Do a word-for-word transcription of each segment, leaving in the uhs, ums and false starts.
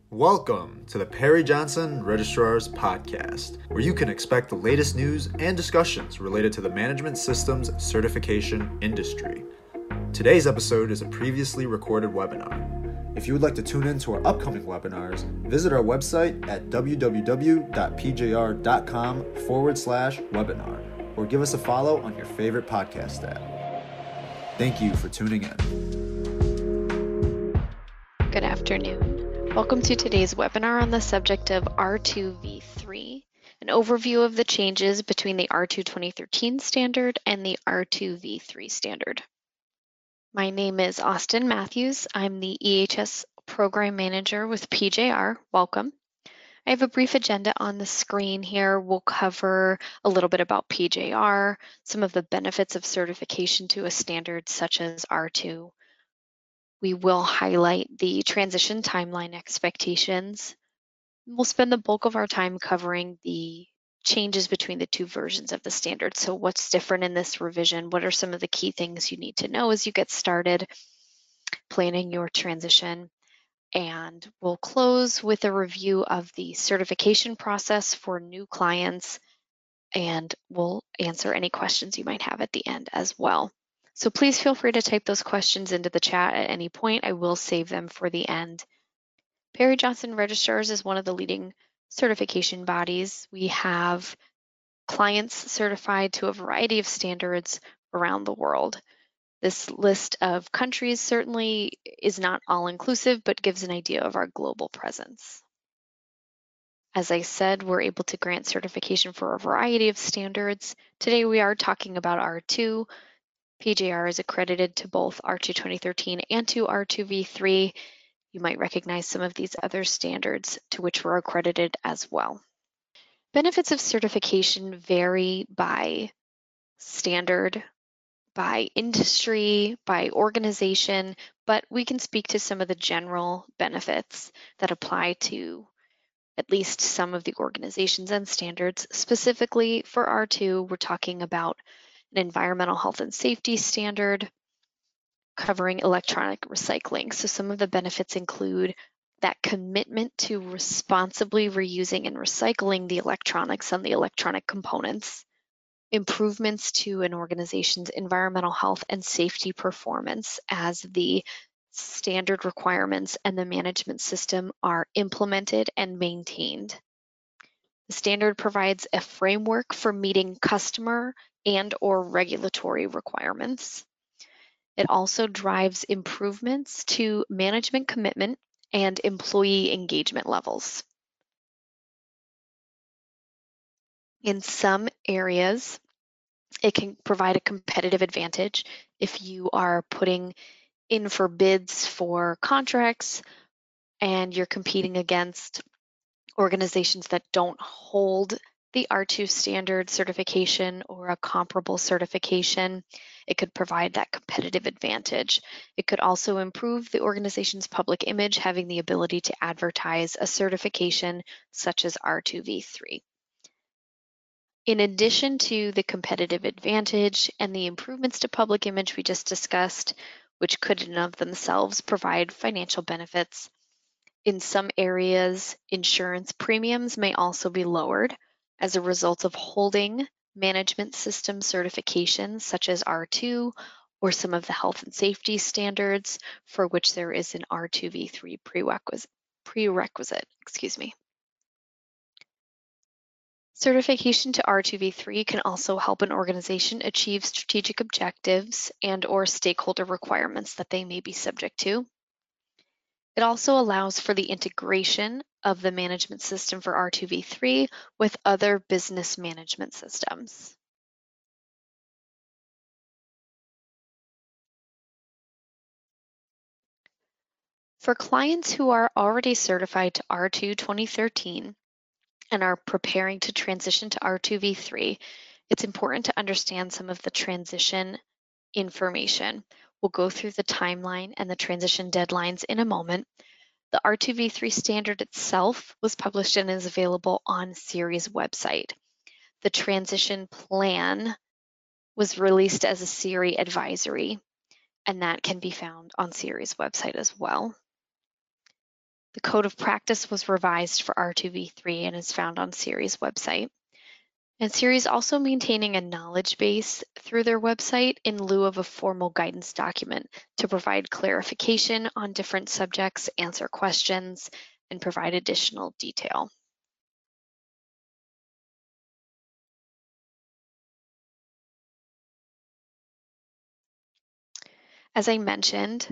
Welcome to the Perry Johnson Registrar's Podcast, where you can expect the latest news and discussions related to the management systems certification industry. Today's episode is a previously recorded webinar. If you would like to tune in to our upcoming webinars, visit our website at www.pjr.com forward slash webinar, or give us a follow on your favorite podcast app. Thank you for tuning in. Good afternoon. Welcome to today's webinar on the subject of R two v three, an overview of the changes between the R two twenty thirteen standard and the R two v three standard. My name is Austin Matthews. I'm the E H S Program Manager with P J R. Welcome. I have a brief agenda on the screen here. We'll cover a little bit about P J R, some of the benefits of certification to a standard such as R two. We will highlight the transition timeline expectations. We'll spend the bulk of our time covering the changes between the two versions of the standard. So what's different in this revision? What are some of the key things you need to know as you get started planning your transition? And we'll close with a review of the certification process for new clients, and we'll answer any questions you might have at the end as well. So please feel free to type those questions into the chat at any point. I will save them for the end. Perry Johnson Registrars is one of the leading certification bodies. We have clients certified to a variety of standards around the world. This list of countries certainly is not all-inclusive, but gives an idea of our global presence. As I said, we're able to grant certification for a variety of standards. Today we are talking about R two. P J R is accredited to both R two twenty thirteen and to R two v three. You might recognize some of these other standards to which we're accredited as well. Benefits of certification vary by standard, by industry, by organization, but we can speak to some of the general benefits that apply to at least some of the organizations and standards. Specifically for R two, we're talking about an environmental health and safety standard covering electronic recycling. So some of the benefits include that commitment to responsibly reusing and recycling the electronics and the electronic components, improvements to an organization's environmental health and safety performance as the standard requirements and the management system are implemented and maintained. The standard provides a framework for meeting customer and or regulatory requirements. It also drives improvements to management commitment and employee engagement levels. In some areas, it can provide a competitive advantage if you are putting in for bids for contracts and you're competing against organizations that don't hold the R two standard certification or a comparable certification. It could provide that competitive advantage. It could also improve the organization's public image, having the ability to advertise a certification such as R two v three. In addition to the competitive advantage and the improvements to public image we just discussed, which could in and of themselves provide financial benefits, in some areas, insurance premiums may also be lowered as a result of holding management system certifications such as R two or some of the health and safety standards for which there is an R two v three prerequisite. prerequisite excuse me. Certification to R two v three can also help an organization achieve strategic objectives and or stakeholder requirements that they may be subject to. It also allows for the integration of the management system for R two v three with other business management systems. For clients who are already certified to R two twenty thirteen and are preparing to transition to R two v three, it's important to understand some of the transition information. We'll go through the timeline and the transition deadlines in a moment. The R two v three standard itself was published and is available on SERI's website. The transition plan was released as a SERI advisory, and that can be found on SERI's website as well. The Code of Practice was revised for R two V three and is found on CIRI's website. And CIRI is also maintaining a knowledge base through their website in lieu of a formal guidance document to provide clarification on different subjects, answer questions, and provide additional detail. As I mentioned,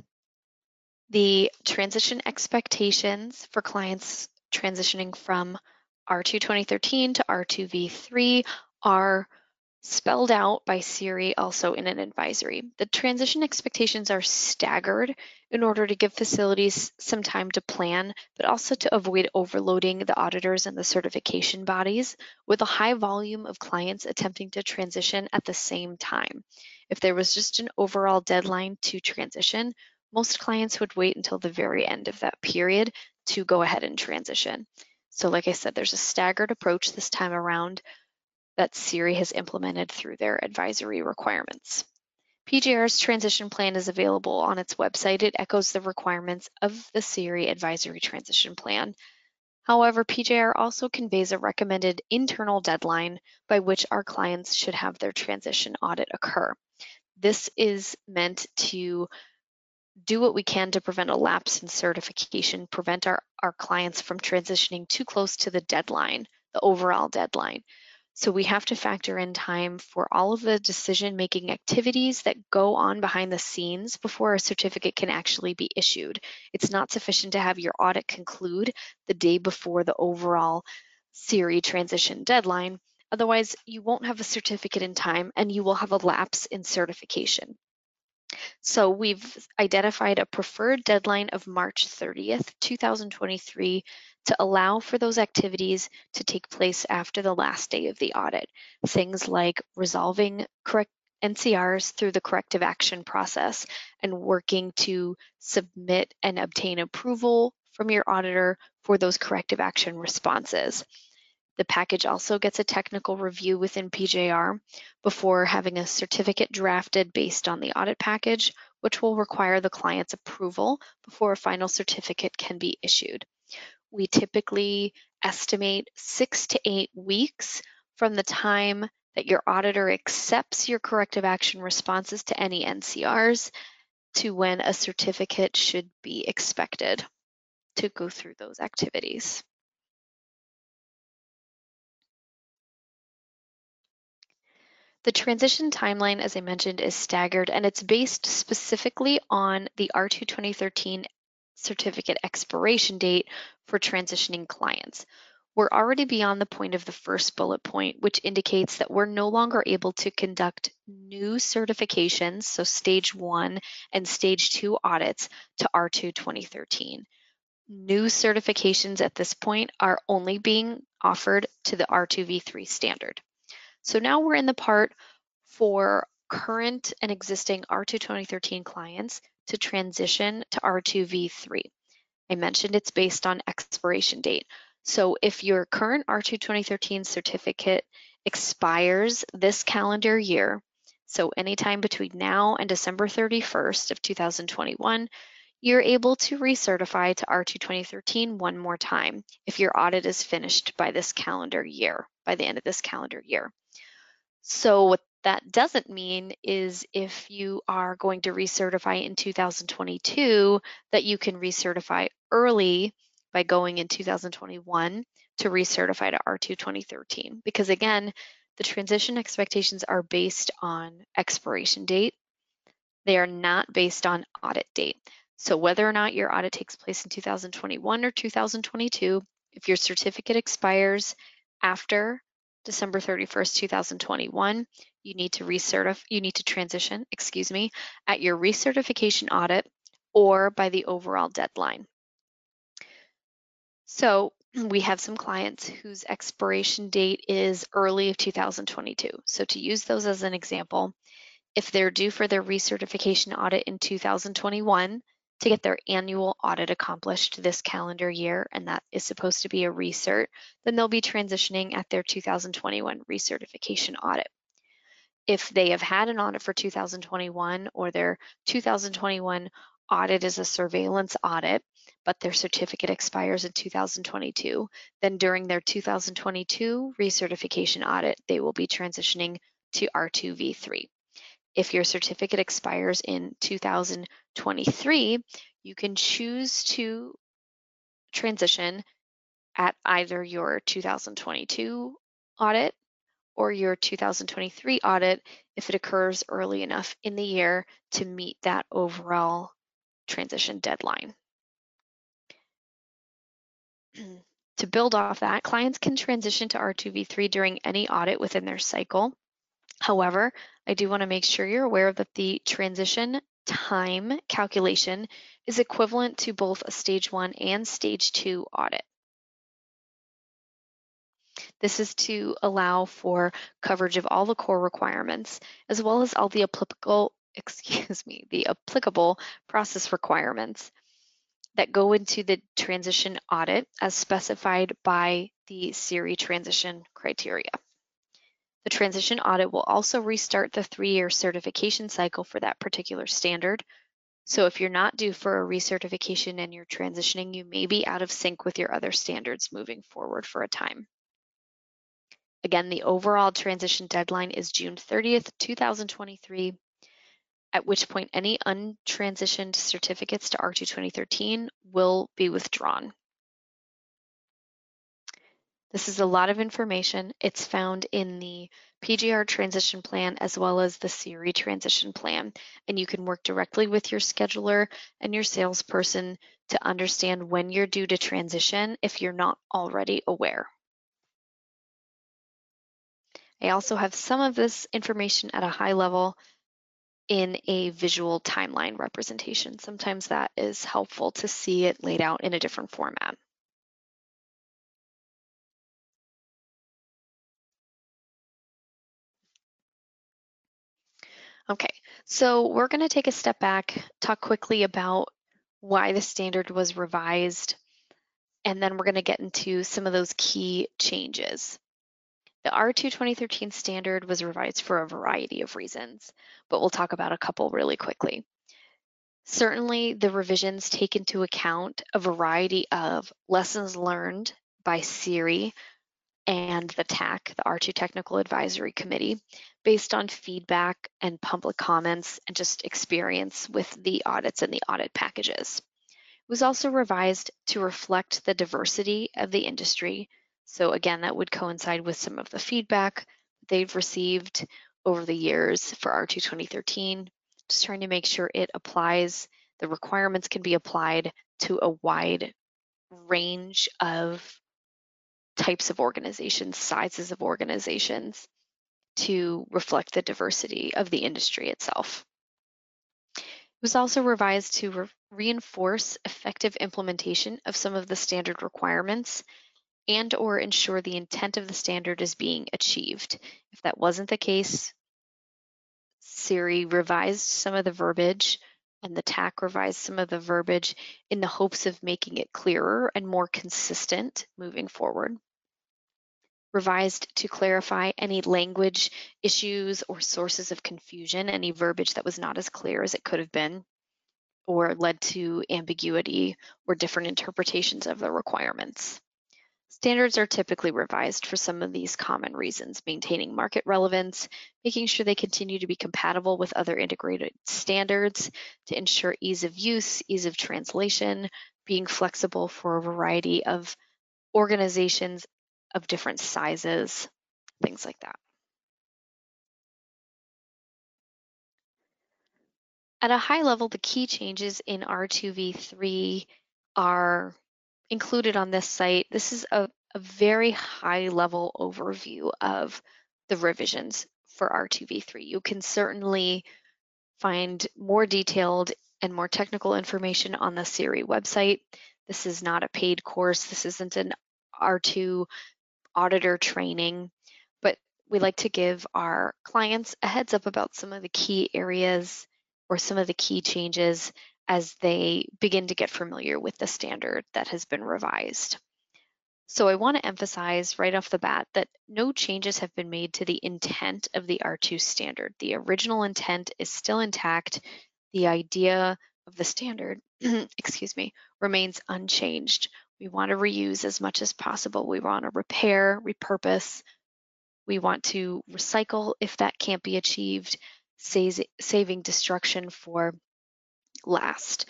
the transition expectations for clients transitioning from R two twenty thirteen to R two V three are spelled out by CIRI also in an advisory. The transition expectations are staggered in order to give facilities some time to plan, but also to avoid overloading the auditors and the certification bodies with a high volume of clients attempting to transition at the same time. If there was just an overall deadline to transition, most clients would wait until the very end of that period to go ahead and transition. So like I said, there's a staggered approach this time around that CIRI has implemented through their advisory requirements. P J R's transition plan is available on its website. It echoes the requirements of the CIRI advisory transition plan. However, P J R also conveys a recommended internal deadline by which our clients should have their transition audit occur. This is meant to do what we can to prevent a lapse in certification, prevent our, our clients from transitioning too close to the deadline, the overall deadline. So we have to factor in time for all of the decision-making activities that go on behind the scenes before a certificate can actually be issued. It's not sufficient to have your audit conclude the day before the overall CIRI transition deadline. Otherwise, you won't have a certificate in time and you will have a lapse in certification. So we've identified a preferred deadline of March thirtieth, two thousand twenty-three to allow for those activities to take place after the last day of the audit. Things like resolving correct N C Rs through the corrective action process and working to submit and obtain approval from your auditor for those corrective action responses. The package also gets a technical review within P J R before having a certificate drafted based on the audit package, which will require the client's approval before a final certificate can be issued. We typically estimate six to eight weeks from the time that your auditor accepts your corrective action responses to any N C Rs to when a certificate should be expected to go through those activities. The transition timeline, as I mentioned, is staggered, and it's based specifically on the R two twenty thirteen certificate expiration date for transitioning clients. We're already beyond the point of the first bullet point, which indicates that we're no longer able to conduct new certifications, so stage one and stage two audits to R two twenty thirteen. New certifications at this point are only being offered to the R two V three standard. So now we're in the part for current and existing R two twenty thirteen clients to transition to R two V three. I mentioned it's based on expiration date. So if your current R two twenty thirteen certificate expires this calendar year, so anytime between now and December thirty-first of two thousand twenty-one, you're able to recertify to R two twenty thirteen one more time if your audit is finished by this calendar year, by the end of this calendar year. So what that doesn't mean is if you are going to recertify in two thousand twenty-two, that you can recertify early by going in two thousand twenty-one to recertify to R two twenty thirteen. Because again, the transition expectations are based on expiration date. They are not based on audit date. So whether or not your audit takes place in two thousand twenty-one or two thousand twenty-two, if your certificate expires after December thirty-first, two thousand twenty-one, you need to recertify, you need to transition, excuse me, at your recertification audit or by the overall deadline. So we have some clients whose expiration date is early of two thousand twenty-two. So to use those as an example, if they're due for their recertification audit in two thousand twenty-one, to get their annual audit accomplished this calendar year, and that is supposed to be a recert, then they'll be transitioning at their two thousand twenty-one recertification audit. If they have had an audit for two thousand twenty-one or their two thousand twenty-one audit is a surveillance audit, but their certificate expires in two thousand twenty-two, then during their two thousand twenty-two recertification audit, they will be transitioning to R two V three. If your certificate expires in two thousand twenty-three, you can choose to transition at either your two thousand twenty-two audit or your two thousand twenty-three audit if it occurs early enough in the year to meet that overall transition deadline. To build off that, clients can transition to R two V three during any audit within their cycle. However, I do want to make sure you're aware that the transition time calculation is equivalent to both a stage one and stage two audit. This is to allow for coverage of all the core requirements, as well as all the applicable, excuse me, the applicable process requirements that go into the transition audit as specified by the S E R I transition criteria. The transition audit will also restart the three-year certification cycle for that particular standard. So if you're not due for a recertification and you're transitioning, you may be out of sync with your other standards moving forward for a time. Again, the overall transition deadline is June thirtieth, two thousand twenty-three, at which point any untransitioned certificates to R two twenty thirteen will be withdrawn. This is a lot of information. It's found in the P G R transition plan as well as the S E R I transition plan, and you can work directly with your scheduler and your salesperson to understand when you're due to transition if you're not already aware. I also have some of this information at a high level in a visual timeline representation. Sometimes that is helpful to see it laid out in a different format. Okay, so we're going to take a step back, talk quickly about why the standard was revised, and then we're going to get into some of those key changes. The R two twenty thirteen standard was revised for a variety of reasons, but we'll talk about a couple really quickly. Certainly, the revisions take into account a variety of lessons learned by S E R I and the T A C, the R two Technical Advisory Committee, based on feedback and public comments and just experience with the audits and the audit packages. It was also revised to reflect the diversity of the industry. So again, that would coincide with some of the feedback they've received over the years for R two twenty thirteen, just trying to make sure it applies, the requirements can be applied to a wide range of types of organizations, sizes of organizations, to reflect the diversity of the industry itself. It was also revised to re reinforce effective implementation of some of the standard requirements and or ensure the intent of the standard is being achieved. If that wasn't the case, S E R I revised some of the verbiage and the T A C revised some of the verbiage in the hopes of making it clearer and more consistent moving forward. Revised to clarify any language issues or sources of confusion, any verbiage that was not as clear as it could have been, or led to ambiguity or different interpretations of the requirements. Standards are typically revised for some of these common reasons: maintaining market relevance, making sure they continue to be compatible with other integrated standards, to ensure ease of use, ease of translation, being flexible for a variety of organizations of different sizes, things like that. At a high level, the key changes in R two V three are included on this site. This is a, a very high level overview of the revisions for R two V three. You can certainly find more detailed and more technical information on the S E R I website. This is not a paid course. This isn't an R two auditor training, but we like to give our clients a heads up about some of the key areas or some of the key changes as they begin to get familiar with the standard that has been revised. So I want to emphasize right off the bat that no changes have been made to the intent of the R two standard. The original intent is still intact. The idea of the standard, excuse me, remains unchanged. We want to reuse as much as possible. We want to repair, repurpose. We want to recycle if that can't be achieved, saving destruction for last.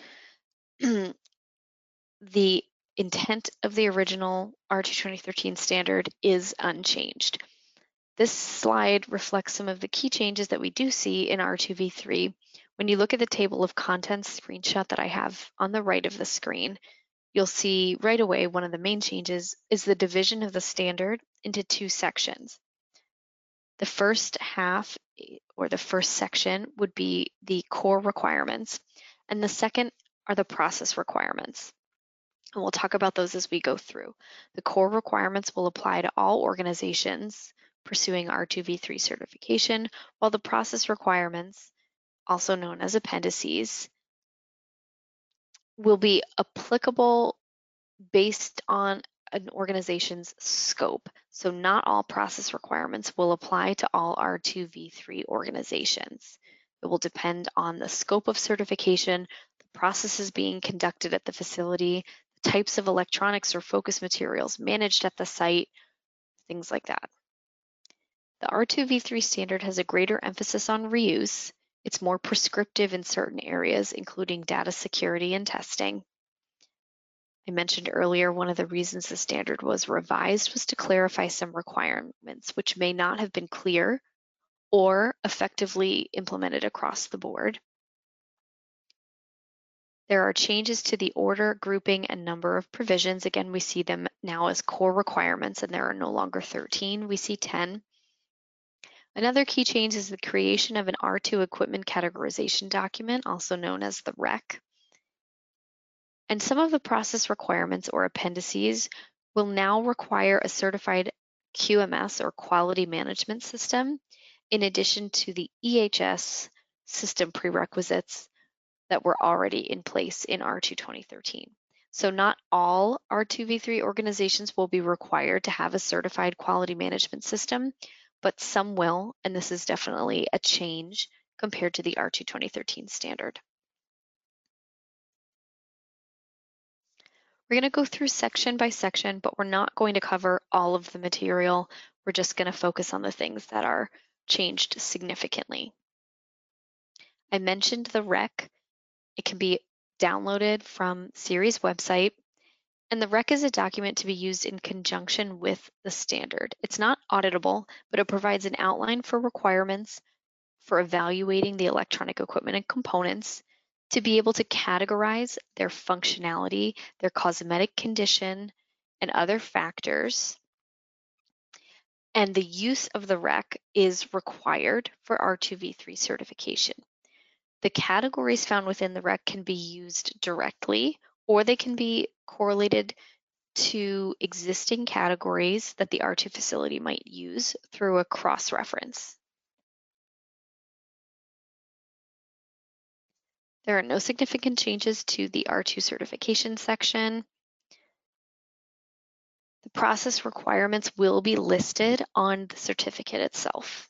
The intent of the original R two twenty thirteen standard is unchanged. This slide reflects some of the key changes that we do see in R two v three. When you look at the table of contents screenshot that I have on the right of the screen, you'll see right away one of the main changes is the division of the standard into two sections. The first half, or the first section, would be the core requirements, and the second are the process requirements. And we'll talk about those as we go through. The core requirements will apply to all organizations pursuing R two v three certification, while the process requirements, also known as appendices, will be applicable based on an organization's scope. So not all process requirements will apply to all R two v three organizations. It will depend on the scope of certification, the processes being conducted at the facility, the types of electronics or focus materials managed at the site, things like that. The R two v three standard has a greater emphasis on reuse. It's more prescriptive in certain areas, including data security and testing. I mentioned earlier one of the reasons the standard was revised was to clarify some requirements which may not have been clear or effectively implemented across the board. There are changes to the order, grouping, and number of provisions. Again, we see them now as core requirements, and there are no longer thirteen, we see ten. Another key change is the creation of an R two equipment categorization document, also known as the R E C. And some of the process requirements or appendices will now require a certified Q M S or quality management system, in addition to the E H S system prerequisites that were already in place in R two twenty thirteen. So not all R two v three organizations will be required to have a certified quality management system, but some will, and this is definitely a change compared to the R two twenty thirteen standard. We're going to go through section by section, but we're not going to cover all of the material. We're just going to focus on the things that are changed significantly. I mentioned the R E C. It can be downloaded from SERI's website, and the R E C is a document to be used in conjunction with the standard. It's not auditable, but it provides an outline for requirements for evaluating the electronic equipment and components, to be able to categorize their functionality, their cosmetic condition, and other factors. And the use of the R E C is required for R two v three certification. The categories found within the R E C can be used directly, or they can be correlated to existing categories that the R two facility might use through a cross-reference. There are no significant changes to the R two certification section. The process requirements will be listed on the certificate itself.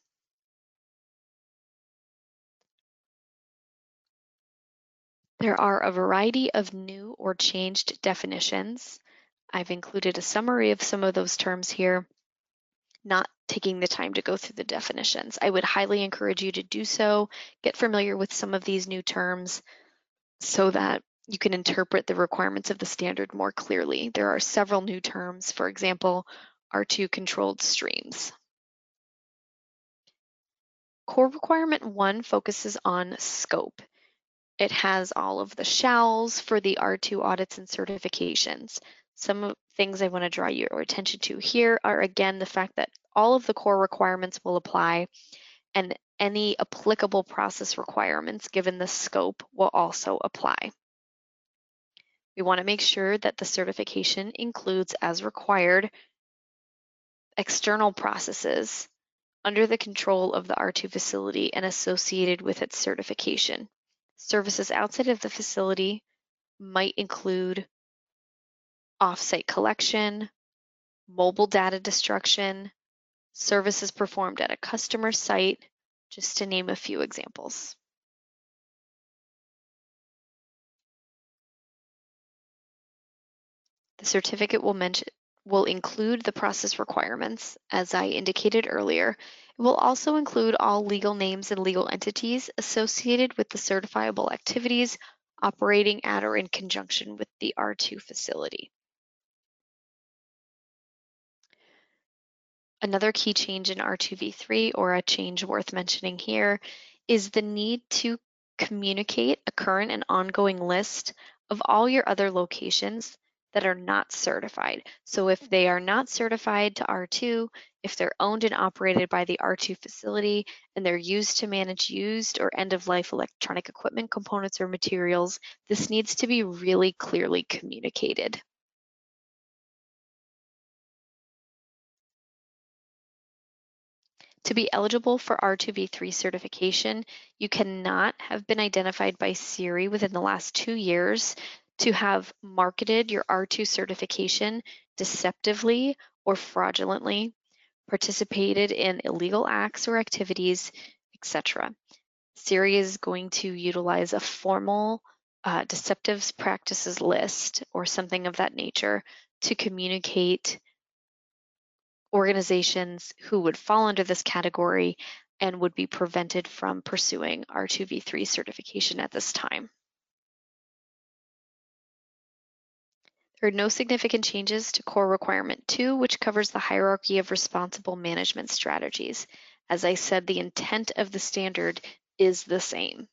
There are a variety of new or changed definitions. I've included a summary of some of those terms here, not taking the time to go through the definitions. I would highly encourage you to do so, get familiar with some of these new terms so that you can interpret the requirements of the standard more clearly. There are several new terms, for example, R two controlled streams. Core requirement one focuses on scope. It has all of the shalls for the R two audits and certifications. Some things I want to draw your attention to here are, again, the fact that all of the core requirements will apply, and any applicable process requirements given the scope will also apply. We want to make sure that the certification includes, as required, external processes under the control of the R two facility and associated with its certification. Services outside of the facility might include off-site collection, mobile data destruction, services performed at a customer site, just to name a few examples. The certificate will mention will include the process requirements, as I indicated earlier. It will also include all legal names and legal entities associated with the certifiable activities operating at or in conjunction with the R two facility. Another key change in R two V three, or a change worth mentioning here, is the need to communicate a current and ongoing list of all your other locations that are not certified. So if they are not certified to R two, if they're owned and operated by the R two facility, and they're used to manage used or end-of-life electronic equipment components or materials, this needs to be really clearly communicated. To be eligible for R two V three certification, you cannot have been identified by SERI within the last two years to have marketed your R two certification deceptively or fraudulently, participated in illegal acts or activities, et cetera. SERI is going to utilize a formal uh, deceptive practices list or something of that nature to communicate organizations who would fall under this category and would be prevented from pursuing R two V three certification at this time. There are no significant changes to Core Requirement two, which covers the hierarchy of responsible management strategies. As I said, the intent of the standard is the same.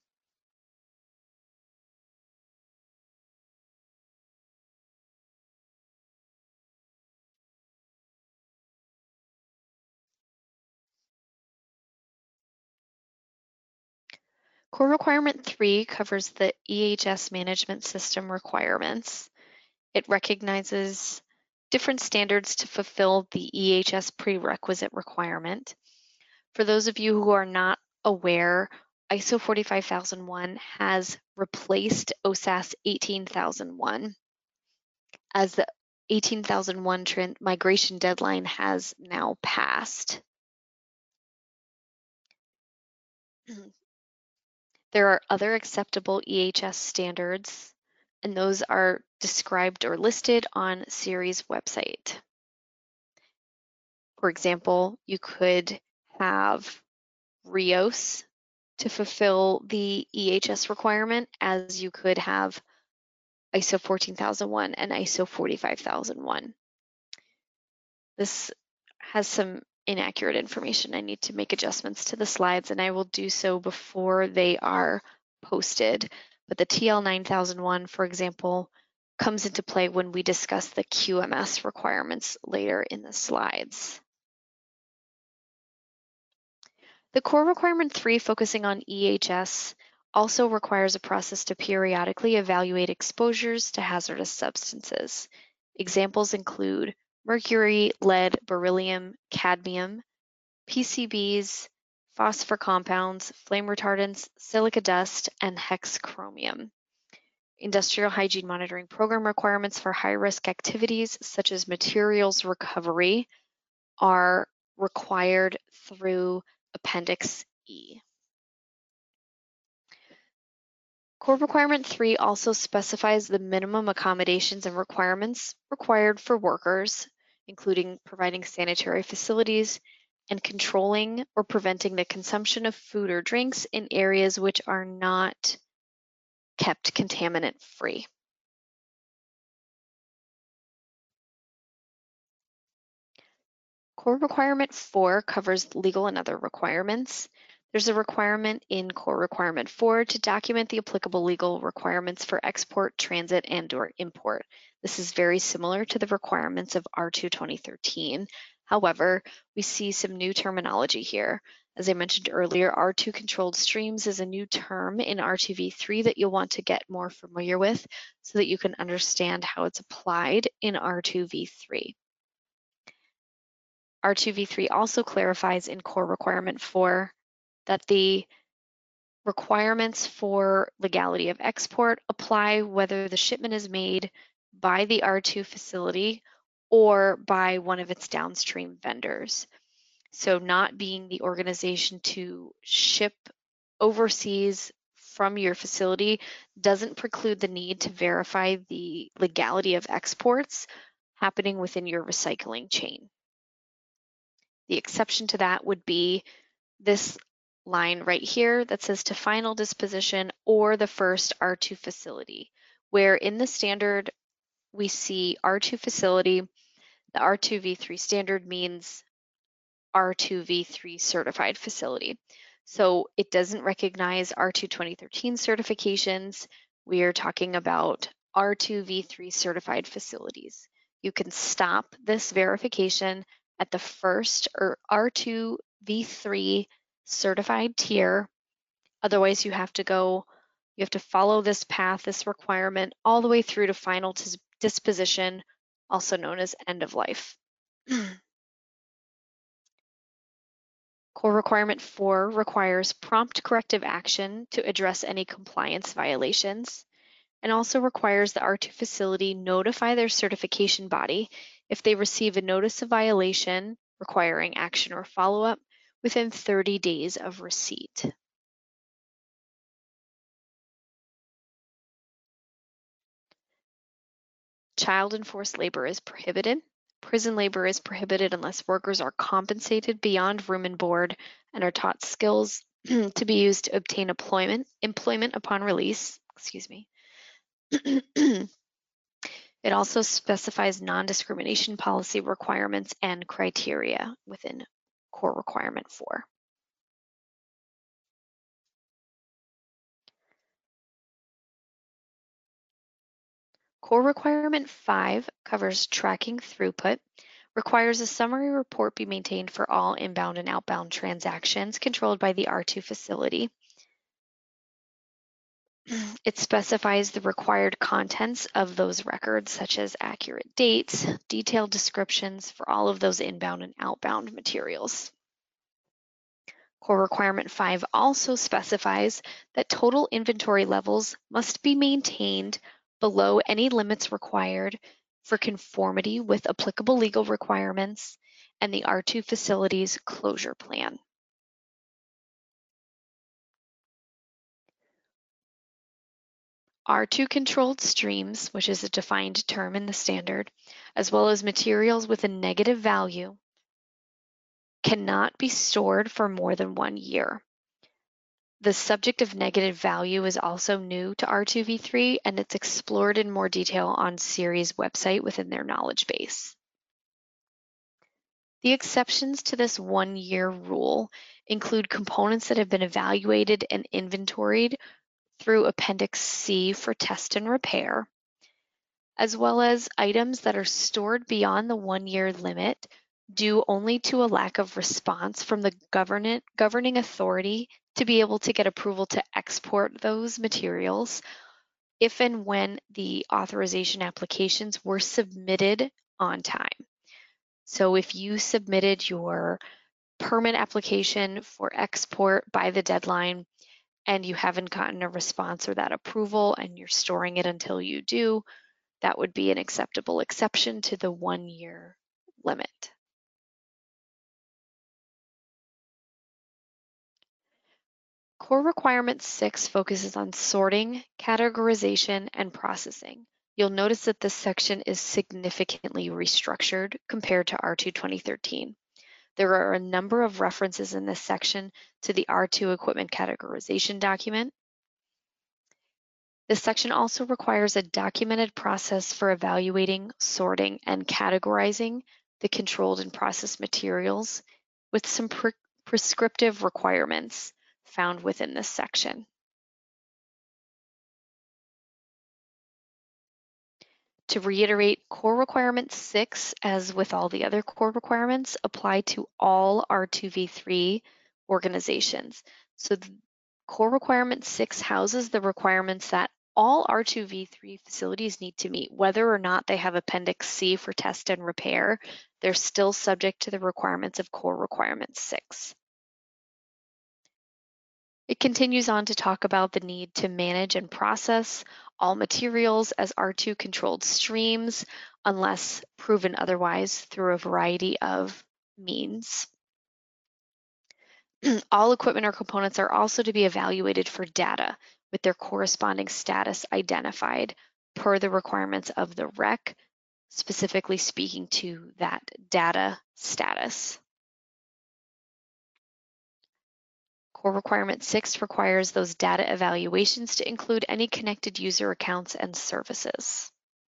Core Requirement three covers the E H S management system requirements. It recognizes different standards to fulfill the E H S prerequisite requirement. For those of you who are not aware, I S O forty-five thousand one has replaced O S A S eighteen thousand one, as the eighteen thousand one migration deadline has now passed. There are other acceptable E H S standards, and those are described or listed on SERI's website. For example, you could have RIOS to fulfill the E H S requirement, as you could have I S O fourteen thousand one and I S O forty-five thousand one. This has some inaccurate information. I need to make adjustments to the slides, and I will do so before they are posted. But the T L nine thousand one, for example, comes into play when we discuss the Q M S requirements later in the slides. The Core Requirement three, focusing on E H S, also requires a process to periodically evaluate exposures to hazardous substances. Examples include mercury, lead, beryllium, cadmium, P C Bs, phosphor compounds, flame retardants, silica dust, and hexchromium. Industrial hygiene monitoring program requirements for high-risk activities such as materials recovery are required through Appendix E. Core Requirement three also specifies the minimum accommodations and requirements required for workers, including providing sanitary facilities and controlling or preventing the consumption of food or drinks in areas which are not kept contaminant-free. Core Requirement four covers legal and other requirements. There's a requirement in Core Requirement four to document the applicable legal requirements for export, transit, and or import. This is very similar to the requirements of R two twenty thirteen. However, we see some new terminology here. As I mentioned earlier, R two controlled streams is a new term in R two V three that you'll want to get more familiar with so that you can understand how it's applied in R two V three. R two V three also clarifies in Core Requirement four that the requirements for legality of export apply whether the shipment is made by the R two facility or by one of its downstream vendors. So not being the organization to ship overseas from your facility doesn't preclude the need to verify the legality of exports happening within your recycling chain. The exception to that would be this line right here that says to final disposition or the first R two facility, where in the standard we see R two facility. The R two V three standard means R two V three certified facility. So it doesn't recognize R two twenty thirteen certifications. We are talking about R two V three certified facilities. You can stop this verification at the first or R two V three certified tier. Otherwise, you have to go, you have to follow this path, this requirement, all the way through to final disposition, also known as end of life. Core Requirement four requires prompt corrective action to address any compliance violations, and also requires the R two facility notify their certification body if they receive a notice of violation requiring action or follow-up within thirty days of receipt. Child and forced labor is prohibited. Prison labor is prohibited unless workers are compensated beyond room and board and are taught skills to be used to obtain employment, employment upon release. Excuse me. It also specifies non-discrimination policy requirements and criteria within Core Requirement four. Core Requirement five covers tracking throughput, requires a summary report be maintained for all inbound and outbound transactions controlled by the R two facility. It specifies the required contents of those records, such as accurate dates, detailed descriptions for all of those inbound and outbound materials. Core Requirement five also specifies that total inventory levels must be maintained below any limits required for conformity with applicable legal requirements and the R two facility's closure plan. R two controlled streams, which is a defined term in the standard, as well as materials with a negative value, cannot be stored for more than one year. The subject of negative value is also new to R two V three, and it's explored in more detail on C I R I's website within their knowledge base. The exceptions to this one-year rule include components that have been evaluated and inventoried through Appendix C for test and repair, as well as items that are stored beyond the one-year limit due only to a lack of response from the governing authority to be able to get approval to export those materials if and when the authorization applications were submitted on time. So if you submitted your permit application for export by the deadline and you haven't gotten a response or that approval and you're storing it until you do, that would be an acceptable exception to the one-year limit. Core Requirement six focuses on sorting, categorization, and processing. You'll notice that this section is significantly restructured compared to R two twenty thirteen. There are a number of references in this section to the R two equipment categorization document. This section also requires a documented process for evaluating, sorting, and categorizing the controlled and processed materials with some pre prescriptive requirements found within this section. To reiterate, Core Requirement six, as with all the other core requirements, apply to all R two V three organizations. So the Core Requirement six houses the requirements that all R two V three facilities need to meet. Whether or not they have Appendix C for test and repair, they're still subject to the requirements of Core Requirement six. It continues on to talk about the need to manage and process all materials as R two controlled streams unless proven otherwise through a variety of means. All equipment or components are also to be evaluated for data, with their corresponding status identified per the requirements of the R E C, specifically speaking to that data status. Core Requirement six requires those data evaluations to include any connected user accounts and services.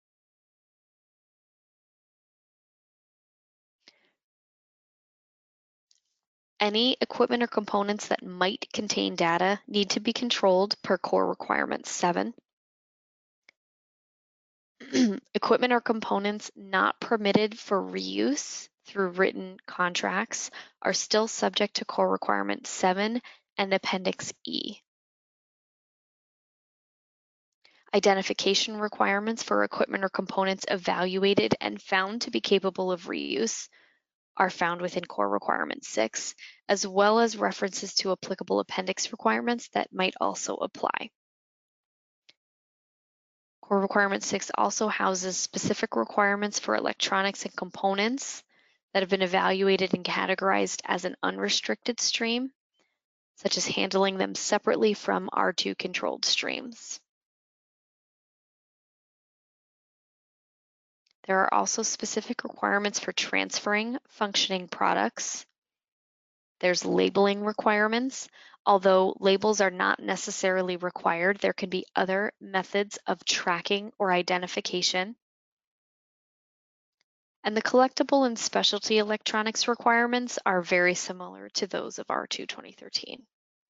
Any equipment or components that might contain data need to be controlled per Core Requirement seven. Equipment or components not permitted for reuse through written contracts are still subject to Core Requirement seven and Appendix E. Identification requirements for equipment or components evaluated and found to be capable of reuse are found within Core Requirement six, as well as references to applicable appendix requirements that might also apply. Core Requirement six also houses specific requirements for electronics and components that have been evaluated and categorized as an unrestricted stream, such as handling them separately from R two controlled streams. There are also specific requirements for transferring functioning products. There's labeling requirements. Although labels are not necessarily required, there can be other methods of tracking or identification. And the collectible and specialty electronics requirements are very similar to those of R two twenty thirteen.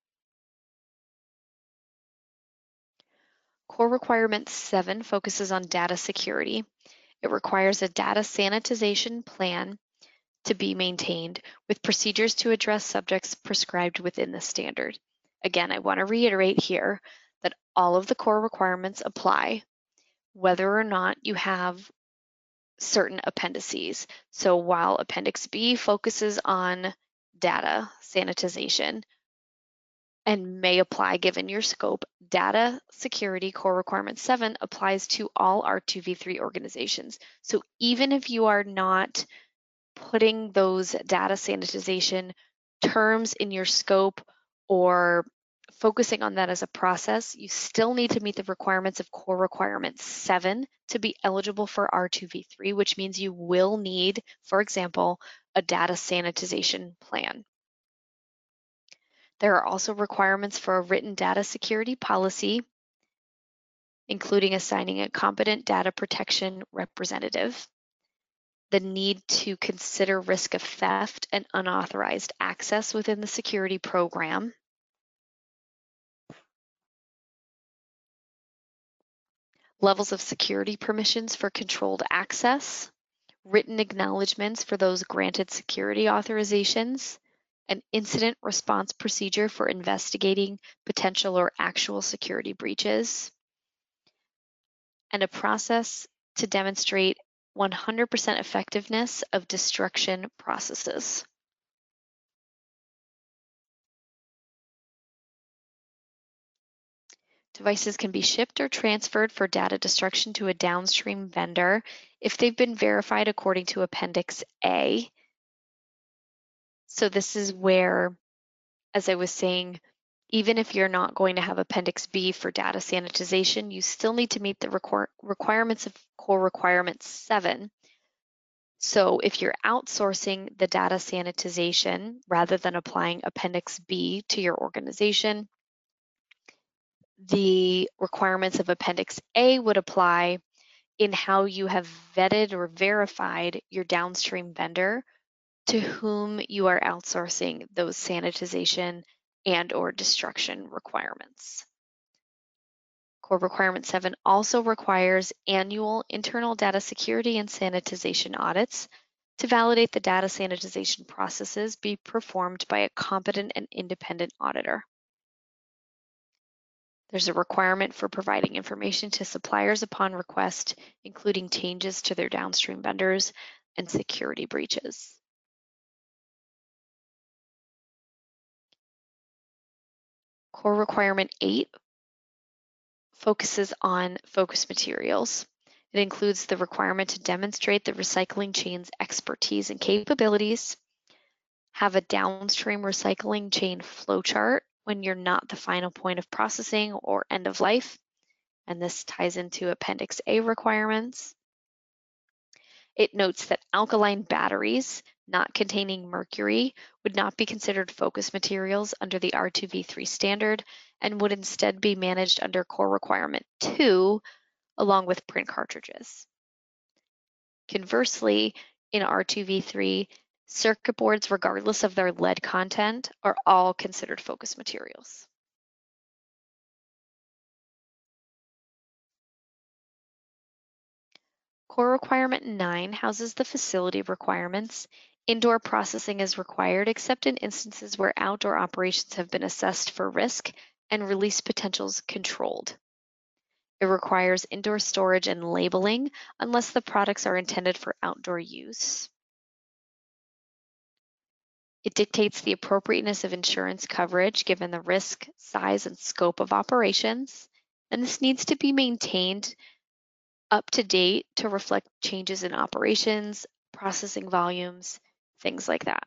Core Requirement seven focuses on data security. It requires a data sanitization plan to be maintained with procedures to address subjects prescribed within the standard. Again, I want to reiterate here that all of the core requirements apply, whether or not you have certain appendices. So while Appendix B focuses on data sanitization and may apply given your scope, Data Security Core Requirement seven applies to all R two V three organizations. So even if you are not putting those data sanitization terms in your scope or focusing on that as a process, you still need to meet the requirements of Core Requirement seven to be eligible for R two V three, which means you will need, for example, a data sanitization plan. There are also requirements for a written data security policy, including assigning a competent data protection representative, the need to consider risk of theft and unauthorized access within the security program, levels of security permissions for controlled access, written acknowledgements for those granted security authorizations, an incident response procedure for investigating potential or actual security breaches, and a process to demonstrate one hundred percent effectiveness of destruction processes. Devices can be shipped or transferred for data destruction to a downstream vendor if they've been verified according to Appendix A. So this is where, as I was saying, even if you're not going to have Appendix B for data sanitization, you still need to meet the requir requirements of Core Requirement seven. So if you're outsourcing the data sanitization rather than applying Appendix B to your organization, the requirements of Appendix A would apply in how you have vetted or verified your downstream vendor to whom you are outsourcing those sanitization and or destruction requirements. Core Requirement seven also requires annual internal data security and sanitization audits to validate the data sanitization processes be performed by a competent and independent auditor. There's a requirement for providing information to suppliers upon request, including changes to their downstream vendors and security breaches. Core Requirement eight focuses on focus materials. It includes the requirement to demonstrate the recycling chain's expertise and capabilities, have a downstream recycling chain flowchart when you're not the final point of processing or end of life, and this ties into Appendix A requirements. It notes that alkaline batteries not containing mercury would not be considered focus materials under the R two V three standard and would instead be managed under core requirement two along with print cartridges. Conversely, in R two V three, circuit boards, regardless of their lead content, are all considered focus materials. Core requirement nine houses the facility requirements. Indoor processing is required except in instances where outdoor operations have been assessed for risk and release potentials controlled. It requires indoor storage and labeling unless the products are intended for outdoor use. It dictates the appropriateness of insurance coverage given the risk, size, and scope of operations, and this needs to be maintained up to date to reflect changes in operations, processing volumes, things like that.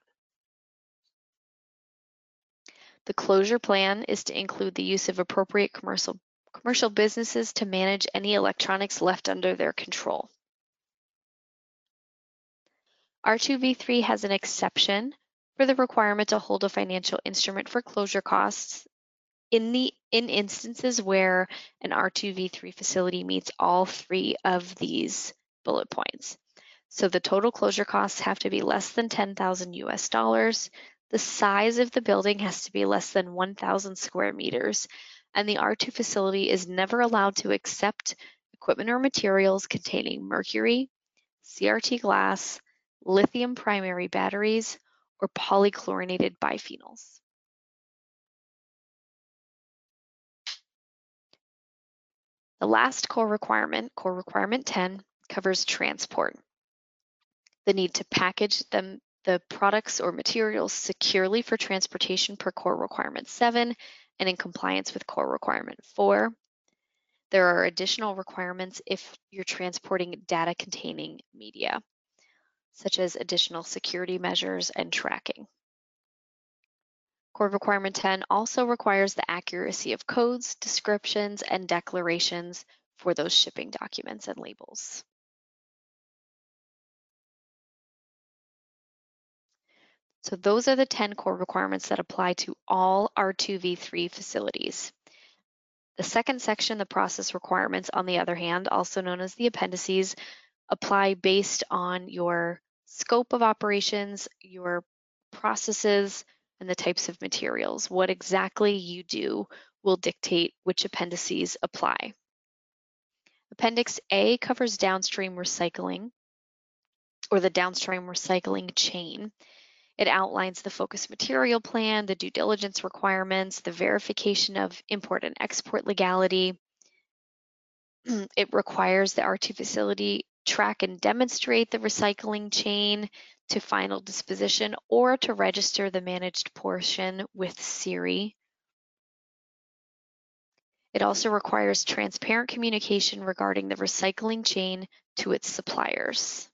The closure plan is to include the use of appropriate commercial, commercial businesses to manage any electronics left under their control. R two V three has an exception for the requirement to hold a financial instrument for closure costs in the in instances where an R two V three facility meets all three of these bullet points. So the total closure costs have to be less than ten thousand U S dollars. The size of the building has to be less than one thousand square meters, and the R two facility is never allowed to accept equipment or materials containing mercury, C R T glass, lithium primary batteries, or polychlorinated biphenyls. The last core requirement, core requirement ten, covers transport. The need to package them, the products or materials securely for transportation per core requirement seven and in compliance with core requirement four. There are additional requirements if you're transporting data containing media, such as additional security measures and tracking. Core requirement ten also requires the accuracy of codes, descriptions, and declarations for those shipping documents and labels. So those are the ten core requirements that apply to all R two V three facilities. The second section, the process requirements, on the other hand, also known as the appendices, apply based on your scope of operations, your processes, and the types of materials. What exactly you do will dictate which appendices apply. Appendix A covers downstream recycling, or the downstream recycling chain. It outlines the focus material plan, the due diligence requirements, the verification of import and export legality. It requires the R two facility track and demonstrate the recycling chain to final disposition or to register the managed portion with S E R I. It also requires transparent communication regarding the recycling chain to its suppliers.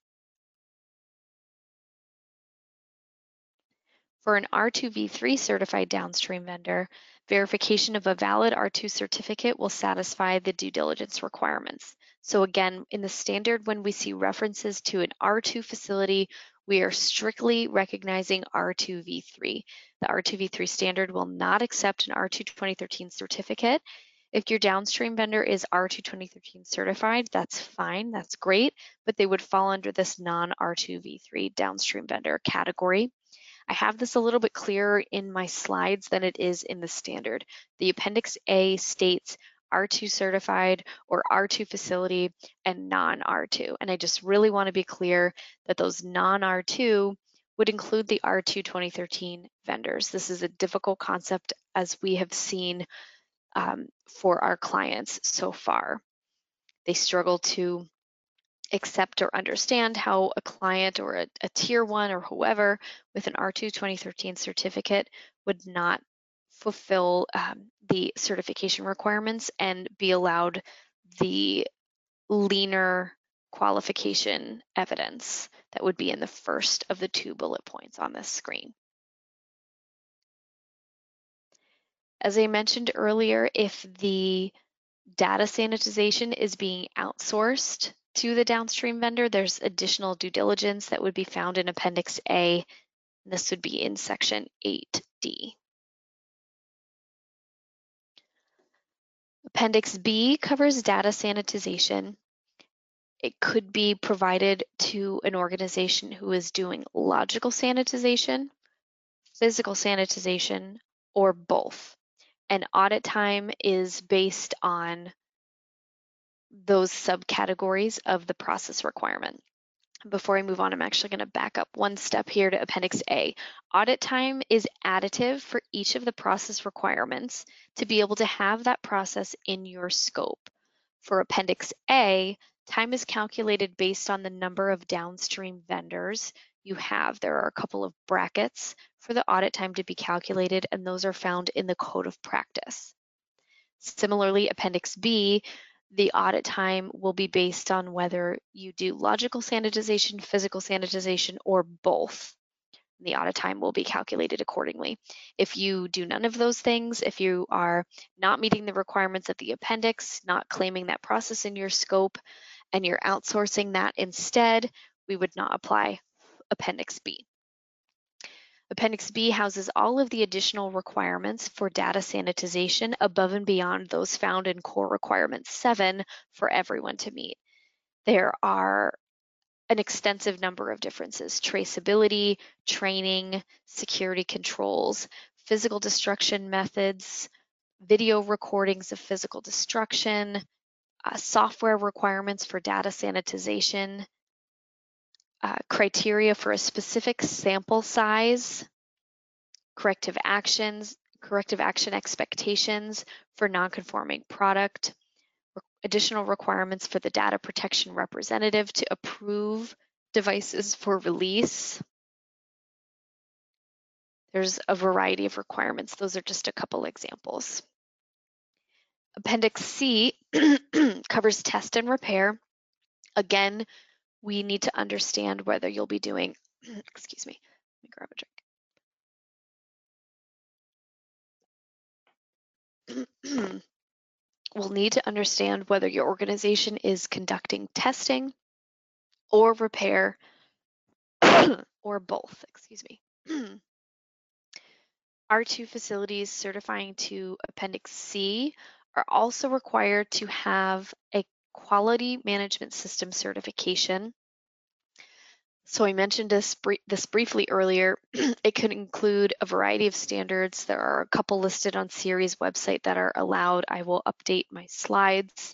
For an R two V three certified downstream vendor, verification of a valid R two certificate will satisfy the due diligence requirements. So again, in the standard, when we see references to an R two facility, we are strictly recognizing R two V three. The R two V three standard will not accept an R two twenty thirteen certificate. If your downstream vendor is R two twenty thirteen certified, that's fine, that's great, but they would fall under this non-R two V three downstream vendor category. I have this a little bit clearer in my slides than it is in the standard. The Appendix A states R two certified or R two facility and non-R two. And I just really want to be clear that those non-R two would include the R two twenty thirteen vendors. This is a difficult concept as we have seen um, for our clients so far. They struggle to accept or understand how a client or a, a tier one or whoever with an R two twenty thirteen certificate would not fulfill um, the certification requirements and be allowed the leaner qualification evidence that would be in the first of the two bullet points on this screen. As I mentioned earlier, if the data sanitization is being outsourced to the downstream vendor, there's additional due diligence that would be found in Appendix A. And this would be in Section eight D. Appendix B covers data sanitization. It could be provided to an organization who is doing logical sanitization, physical sanitization, or both. And audit time is based on those subcategories of the process requirement. Before I move on, I'm actually going to back up one step here to Appendix A. Audit time is additive for each of the process requirements to be able to have that process in your scope. For Appendix A, time is calculated based on the number of downstream vendors you have. There are a couple of brackets for the audit time to be calculated, and those are found in the Code of Practice. Similarly, Appendix B, the audit time will be based on whether you do logical sanitization, physical sanitization, or both. The audit time will be calculated accordingly. If you do none of those things, if you are not meeting the requirements of the appendix, not claiming that process in your scope, and you're outsourcing that instead, we would not apply Appendix B. Appendix B houses all of the additional requirements for data sanitization above and beyond those found in Core Requirement seven for everyone to meet. There are an extensive number of differences: traceability, training, security controls, physical destruction methods, video recordings of physical destruction, uh, software requirements for data sanitization, uh, criteria for a specific sample size, corrective actions, corrective action expectations for non-conforming product, additional requirements for the data protection representative to approve devices for release. There's a variety of requirements. Those are just a couple examples. Appendix C covers test and repair. Again, we need to understand whether you'll be doing, excuse me, let me grab a drink. We'll need to understand whether your organization is conducting testing or repair or both, excuse me. R two facilities certifying to Appendix C are also required to have a quality management system certification. So I mentioned this, this briefly earlier. It could include a variety of standards. There are a couple listed on Series website that are allowed. I will update my slides.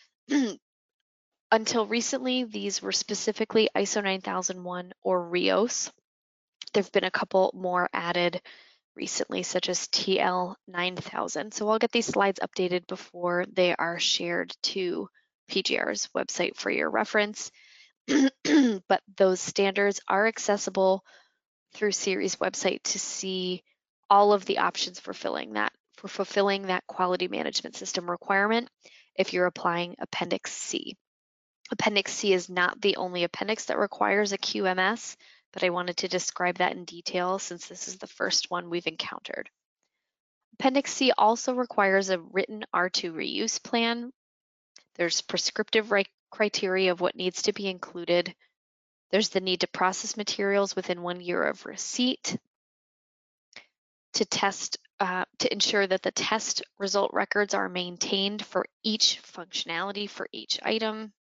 Until recently, these were specifically I S O nine thousand one or RIOS. There have been a couple more added recently, such as T L nine thousand. So I'll get these slides updated before they are shared to P G R's website for your reference. But those standards are accessible through Series website to see all of the options for fulfilling that, for fulfilling that quality management system requirement if you're applying Appendix C. Appendix C is not the only appendix that requires a Q M S, but I wanted to describe that in detail since this is the first one we've encountered. Appendix C also requires a written R two reuse plan. There's prescriptive criteria of what needs to be included. There's the need to process materials within one year of receipt, to test, uh, to ensure that the test result records are maintained for each functionality for each item.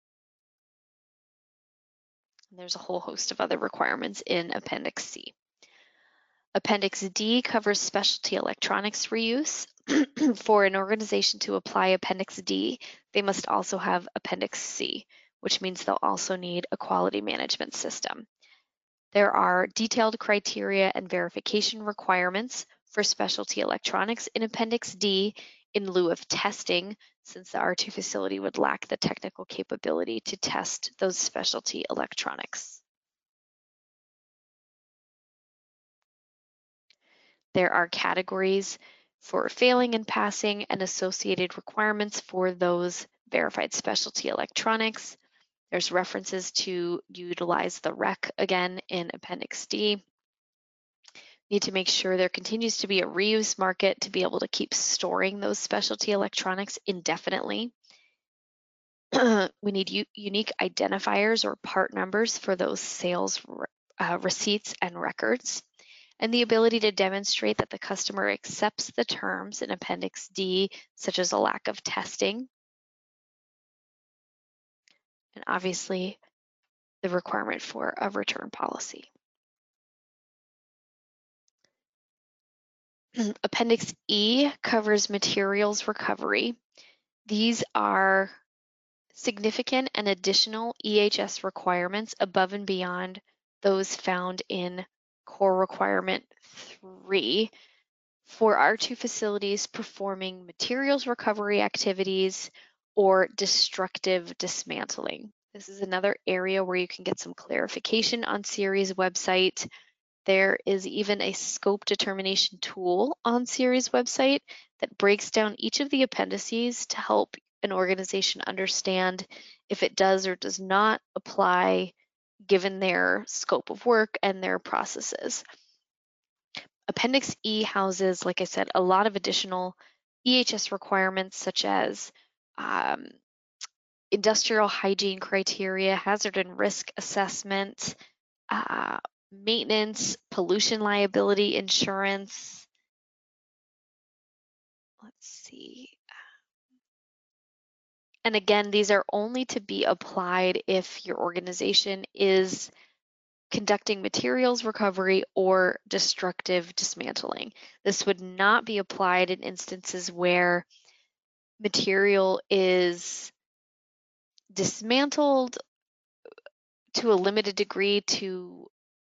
And there's a whole host of other requirements in Appendix C. Appendix D covers specialty electronics reuse. For an organization to apply Appendix D, they must also have Appendix C, which means they'll also need a quality management system. There are detailed criteria and verification requirements for specialty electronics in Appendix D in lieu of testing, since the R two facility would lack the technical capability to test those specialty electronics. There are categories for failing and passing and associated requirements for those verified specialty electronics. There's references to utilize the R E C again in Appendix D. Need to make sure there continues to be a reuse market to be able to keep storing those specialty electronics indefinitely. We need u- unique identifiers or part numbers for those sales uh, receipts and records, and the ability to demonstrate that the customer accepts the terms in Appendix D, such as a lack of testing, and obviously the requirement for a return policy. Appendix E covers materials recovery. These are significant and additional E H S requirements above and beyond those found in Core Requirement three for R two facilities performing materials recovery activities or destructive dismantling. This is another area where you can get some clarification on Ceres website. There is even a scope determination tool on Ceres website that breaks down each of the appendices to help an organization understand if it does or does not apply given their scope of work and their processes. Appendix E houses, like I said, a lot of additional E H S requirements such as um, industrial hygiene criteria, hazard and risk assessment, uh, maintenance, pollution liability insurance. Let's see. And again, these are only to be applied if your organization is conducting materials recovery or destructive dismantling. This would not be applied in instances where material is dismantled to a limited degree to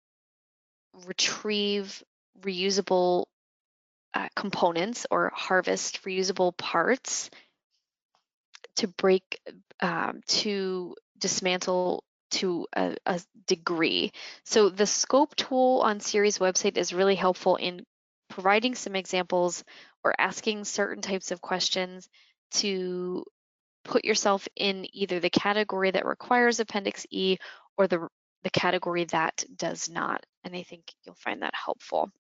retrieve reusable uh, components or harvest reusable parts, to break, um, to dismantle to a, a degree. So the scope tool on Ceres website is really helpful in providing some examples or asking certain types of questions to put yourself in either the category that requires Appendix E or the, the category that does not. And I think you'll find that helpful.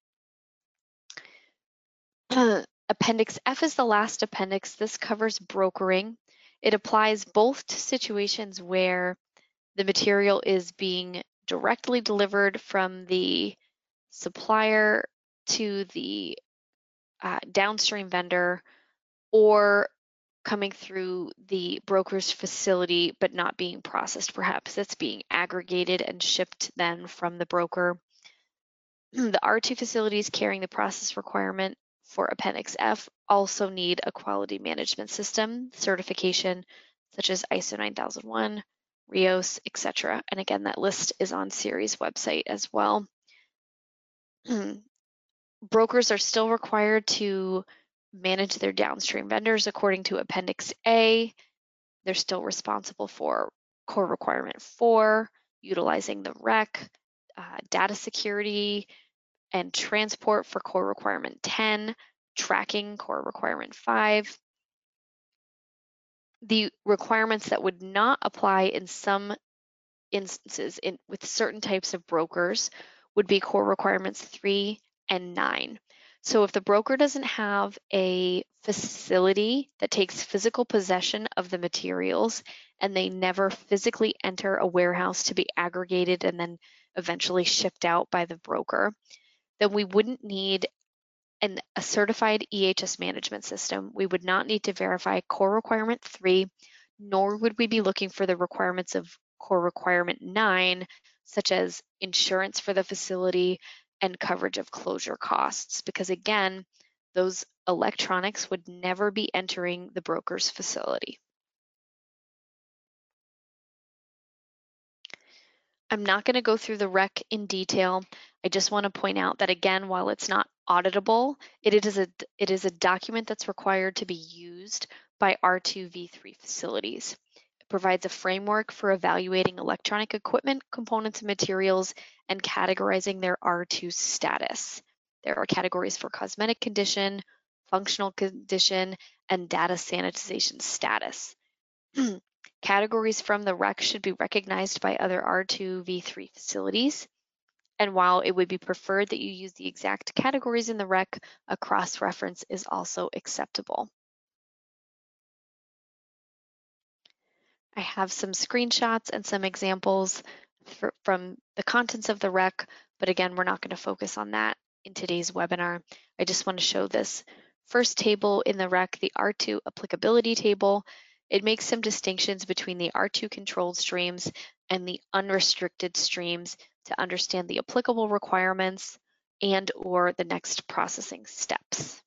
Appendix F is the last appendix. This covers brokering. It applies both to situations where the material is being directly delivered from the supplier to the uh, downstream vendor, or coming through the broker's facility but not being processed. Perhaps it's being aggregated and shipped then from the broker. The R two facilities carrying the process requirement for Appendix F also need a quality management system certification, such as I S O nine thousand one, RIOS, et cetera. And again, that list is on Ceres website as well. Brokers are still required to manage their downstream vendors according to Appendix A. They're still responsible for Core Requirement four, utilizing the R E C, uh, data security, and transport for Core Requirement ten, tracking Core Requirement five. The requirements that would not apply in some instances in, with certain types of brokers would be Core Requirements three and nine. So if the broker doesn't have a facility that takes physical possession of the materials and they never physically enter a warehouse to be aggregated and then eventually shipped out by the broker, then we wouldn't need an, a certified E H S management system. We would not need to verify Core Requirement three, nor would we be looking for the requirements of Core Requirement nine, such as insurance for the facility and coverage of closure costs, because again, those electronics would never be entering the broker's facility. I'm not going to go through the R E C in detail. I just want to point out that again, while it's not auditable, it is a, it is a document that's required to be used by R two V three facilities. It provides a framework for evaluating electronic equipment, components, and materials, and categorizing their R two status. There are categories for cosmetic condition, functional condition, and data sanitization status. Categories from the R E C should be recognized by other R two V three facilities. And while it would be preferred that you use the exact categories in the rec, a cross-reference is also acceptable. I have some screenshots and some examples for, from the contents of the rec, but again, we're not going to focus on that in today's webinar. I just want to show this first table in the rec, the R two applicability table. It makes some distinctions between the R two controlled streams and the unrestricted streams to understand the applicable requirements and or the next processing steps.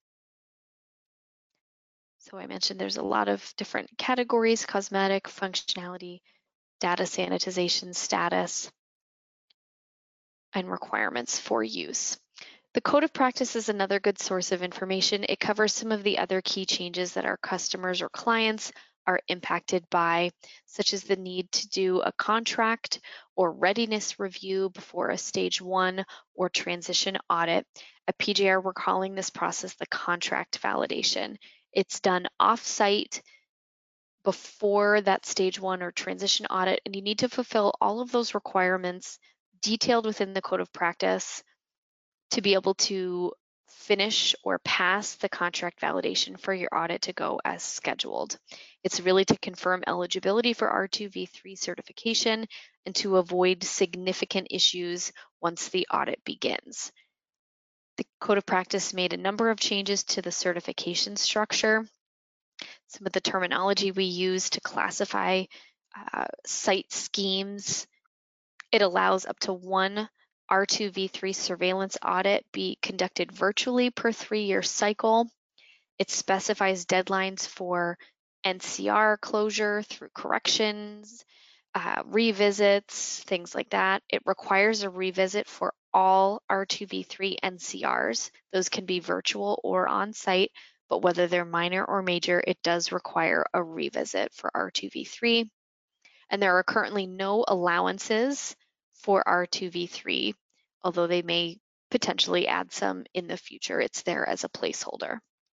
So I mentioned there's a lot of different categories: cosmetic, functionality, data sanitization status, and requirements for use. The Code of Practice is another good source of information. It covers some of the other key changes that our customers or clients are impacted by, such as the need to do a contract or readiness review before a stage one or transition audit. At P J R, we're calling this process the contract validation. It's done off-site before that stage one or transition audit, and you need to fulfill all of those requirements detailed within the Code of Practice to be able to finish or pass the contract validation for your audit to go as scheduled. It's really to confirm eligibility for R two V three certification and to avoid significant issues once the audit begins. The Code of Practice made a number of changes to the certification structure. Some of the terminology we use to classify uh, site schemes. It allows up to one R two V three surveillance audit be conducted virtually per three-year cycle. It specifies deadlines for N C R closure through corrections, uh, revisits, things like that. It requires a revisit for all R two V three N C Rs. Those can be virtual or on-site, but whether they're minor or major, it does require a revisit for R two V three. And there are currently no allowances for R two V three, although they may potentially add some in the future. It's there as a placeholder.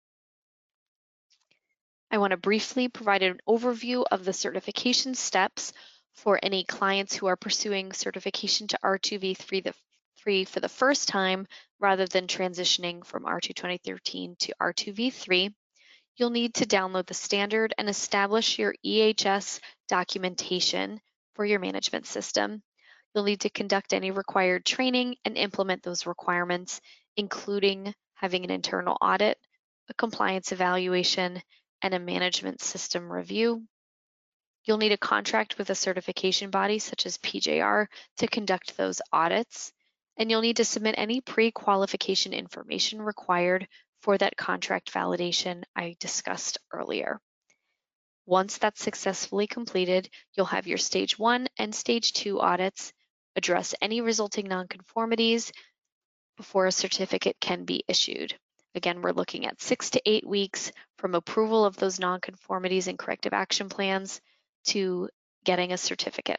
I want to briefly provide an overview of the certification steps for any clients who are pursuing certification to R two V three for the first time rather than transitioning from R two twenty thirteen to R two V three. You'll need to download the standard and establish your E H S documentation for your management system. You'll need to conduct any required training and implement those requirements, including having an internal audit, a compliance evaluation, and a management system review. You'll need a contract with a certification body such as P J R to conduct those audits, and you'll need to submit any pre-qualification information required for that contract validation I discussed earlier. Once that's successfully completed, you'll have your stage one and stage two audits, address any resulting nonconformities before a certificate can be issued. Again, we're looking at six to eight weeks from approval of those nonconformities and corrective action plans to getting a certificate.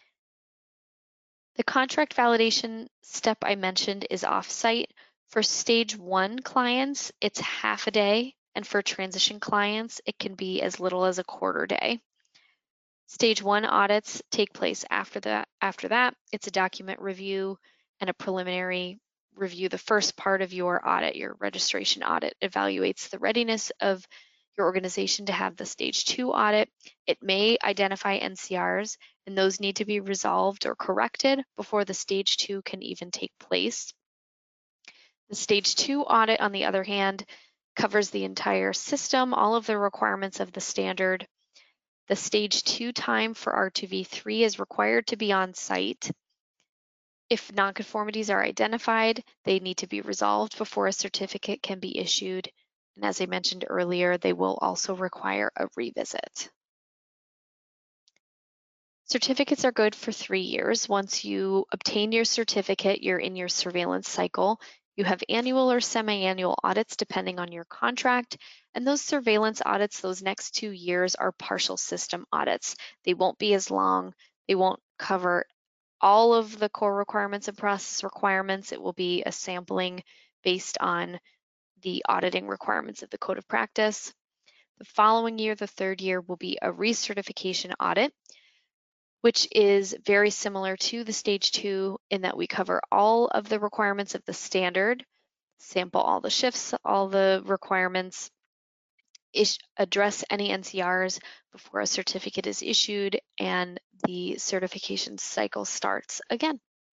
The contract validation step I mentioned is off-site. For stage one clients, it's half a day, and for transition clients, it can be as little as a quarter day. Stage one audits take place after that. After that, it's a document review and a preliminary review. The first part of your audit, your registration audit, evaluates the readiness of your organization to have the stage two audit. It may identify N C Rs, and those need to be resolved or corrected before the stage two can even take place. The stage two audit, on the other hand, covers the entire system, all of the requirements of the standard. The stage two time for R two V three is required to be on site. If nonconformities are identified, they need to be resolved before a certificate can be issued. And as I mentioned earlier, they will also require a revisit. Certificates are good for three years. Once you obtain your certificate, you're in your surveillance cycle. You have annual or semi-annual audits depending on your contract, and those surveillance audits, those next two years, are partial system audits. They won't be as long. They won't cover all of the core requirements and process requirements. It will be a sampling based on the auditing requirements of the Code of Practice. The following year, the third year, will be a recertification audit. which is very similar to the stage two in that we cover all of the requirements of the standard, sample all the shifts, all the requirements, ish, address any N C Rs before a certificate is issued and the certification cycle starts again.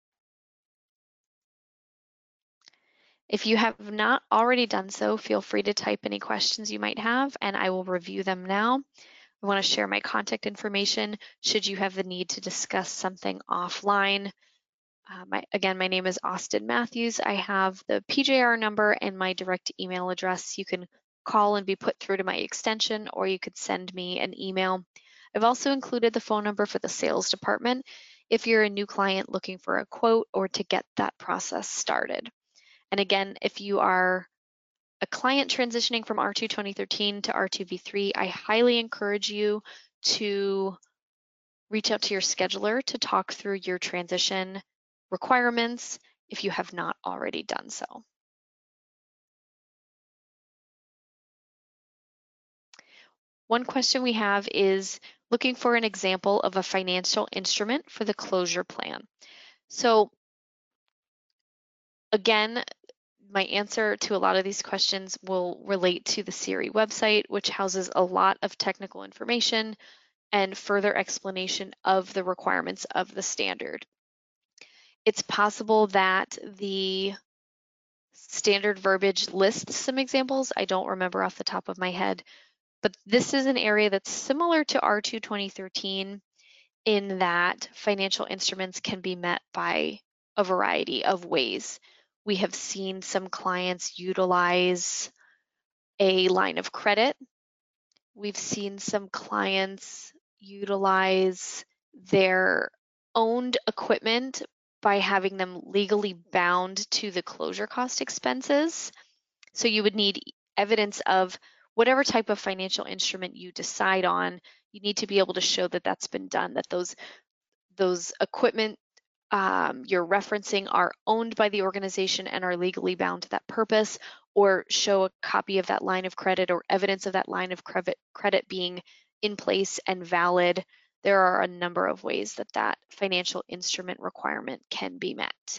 If you have not already done so, feel free to type any questions you might have and I will review them now. I want to share my contact information should you have the need to discuss something offline. Uh, my, again, my name is Austin Matthews. I have the P J R number and my direct email address. You can call and be put through to my extension, or you could send me an email. I've also included the phone number for the sales department if you're a new client looking for a quote or to get that process started. And again, if you are a client transitioning from R two twenty thirteen to R two V three, I highly encourage you to reach out to your scheduler to talk through your transition requirements if you have not already done so. One question we have is looking for an example of a financial instrument for the closure plan. So again, my answer to a lot of these questions will relate to the C R I website, which houses a lot of technical information and further explanation of the requirements of the standard. It's possible that the standard verbiage lists some examples. I don't remember off the top of my head, but this is an area that's similar to R two twenty thirteen in that financial instruments can be met by a variety of ways. We have seen some clients utilize a line of credit. We've seen some clients utilize their owned equipment by having them legally bound to the closure cost expenses. So you would need evidence of whatever type of financial instrument you decide on. You need to be able to show that that's been done, that those, those equipment um, you're referencing are owned by the organization and are legally bound to that purpose, or show a copy of that line of credit or evidence of that line of credit, credit being in place and valid. There are a number of ways that that financial instrument requirement can be met.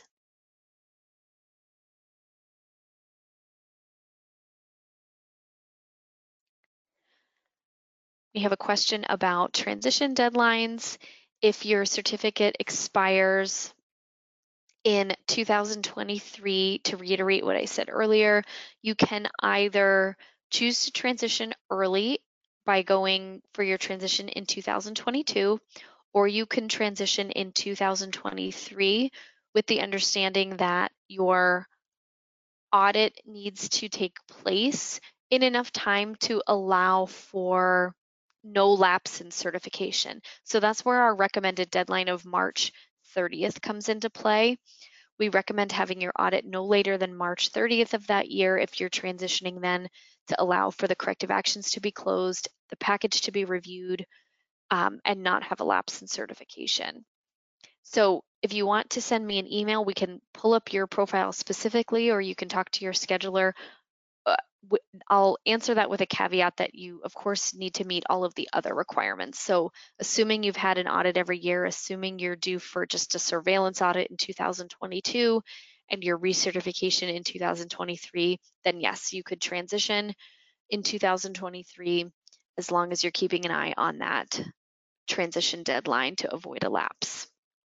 We have a question about transition deadlines. If your certificate expires in two thousand twenty-three, to reiterate what I said earlier, you can either choose to transition early by going for your transition in two thousand twenty-two, or you can transition in two thousand twenty-three with the understanding that your audit needs to take place in enough time to allow for no lapse in certification. So that's where our recommended deadline of March thirtieth comes into play. We recommend having your audit no later than March thirtieth of that year if you're transitioning then, to allow for the corrective actions to be closed, the package to be reviewed, um, and not have a lapse in certification. So if you want to send me an email, we can pull up your profile specifically, or you can talk to your scheduler. Uh, I'll answer that with a caveat that you, of course, need to meet all of the other requirements. So assuming you've had an audit every year, assuming you're due for just a surveillance audit in two thousand twenty-two and your recertification in two thousand twenty-three, then yes, you could transition in two thousand twenty-three as long as you're keeping an eye on that transition deadline to avoid a lapse.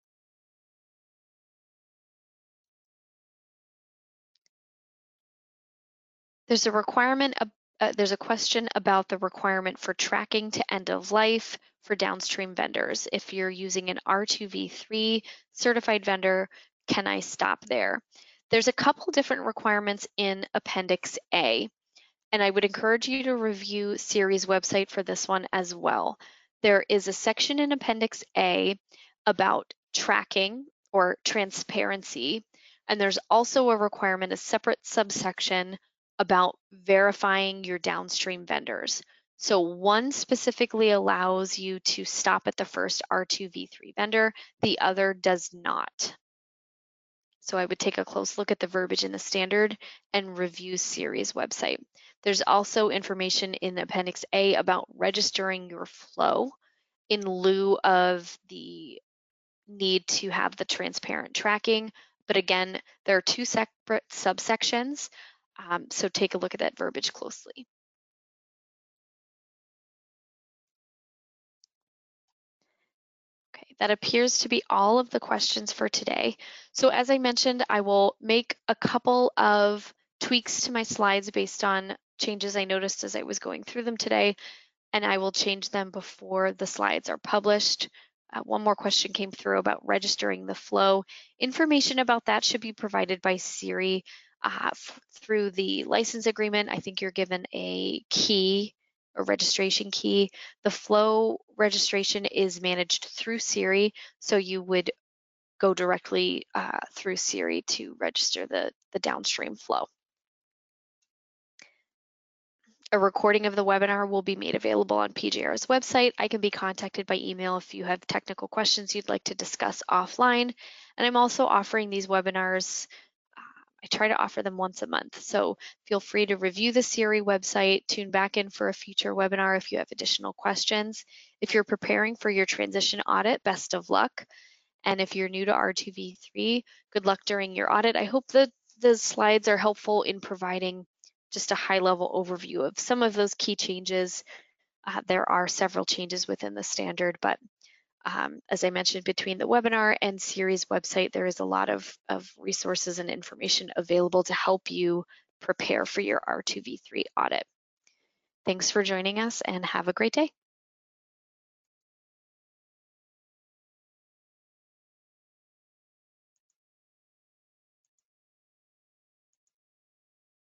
There's a requirement, uh, there's a question about the requirement for tracking to end of life for downstream vendors. If you're using an R two V three certified vendor, can I stop there? There's a couple different requirements in Appendix A, and I would encourage you to review C R I's website for this one as well. There is a section in Appendix A about tracking or transparency, and there's also a requirement, a separate subsection about verifying your downstream vendors. So one specifically allows you to stop at the first R two V three vendor, the other does not. So I would take a close look at the verbiage in the standard and review C R I's website. There's also information in Appendix A about registering your flow in lieu of the need to have the transparent tracking. But again, there are two separate subsections, um, so take a look at that verbiage closely. Okay, that appears to be all of the questions for today. So as I mentioned, I will make a couple of tweaks to my slides based on changes I noticed as I was going through them today, and I will change them before the slides are published. Uh, one more question came through about registering the flow. Information about that should be provided by Siri uh, through the license agreement. I think you're given a key, a registration key. The flow registration is managed through Siri, so you would go directly uh, through Siri to register the, the downstream flow. A recording of the webinar will be made available on P J R's website. I can be contacted by email if you have technical questions you'd like to discuss offline. And I'm also offering these webinars. Uh, I try to offer them once a month. So feel free to review the Siri website, tune back in for a future webinar if you have additional questions. If you're preparing for your transition audit, best of luck. And if you're new to R two V three, good luck during your audit. I hope that the slides are helpful in providing just a high-level overview of some of those key changes. Uh, there are several changes within the standard, but um, as I mentioned, between the webinar and Siri's website, there is a lot of, of resources and information available to help you prepare for your R two V three audit. Thanks for joining us and have a great day.